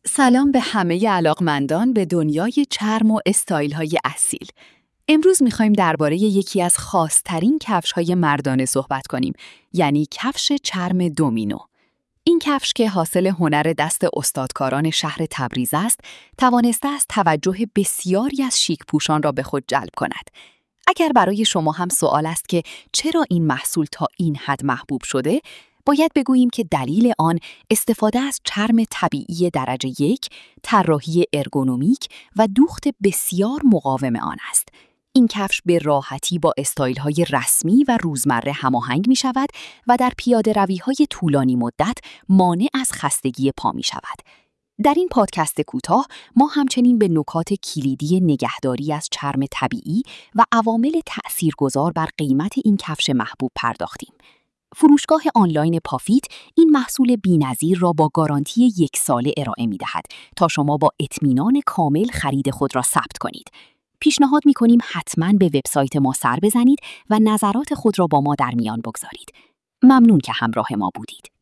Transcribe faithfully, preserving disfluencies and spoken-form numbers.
سلام به همه علاقمندان به دنیای چرم و استایل‌های اصیل. امروز می‌خوایم درباره یکی از خاص‌ترین کفش‌های مردانه صحبت کنیم، یعنی کفش چرم دومینو. این کفش که حاصل هنر دست استادکاران شهر تبریز است، توانسته است توجه بسیاری از شیک پوشان را به خود جلب کند. اگر برای شما هم سوال است که چرا این محصول تا این حد محبوب شده، باید بگوییم که دلیل آن استفاده از چرم طبیعی درجه یک، طراحی ارگونومیک و دوخت بسیار مقاوم آن است. این کفش به راحتی با استایل‌های رسمی و روزمره هماهنگ می‌شود و در پیاده‌روی‌های طولانی مدت مانع از خستگی پا می‌شود. در این پادکست کوتاه ما همچنین به نکات کلیدی نگهداری از چرم طبیعی و عوامل تأثیرگذار بر قیمت این کفش محبوب پرداختیم. فروشگاه آنلاین پافیت این محصول بی‌نظیر را با گارانتی یک ساله ارائه می‌دهد تا شما با اطمینان کامل خرید خود را ثبت کنید. پیشنهاد می‌کنیم حتماً به وبسایت ما سر بزنید و نظرات خود را با ما در میان بگذارید. ممنون که همراه ما بودید.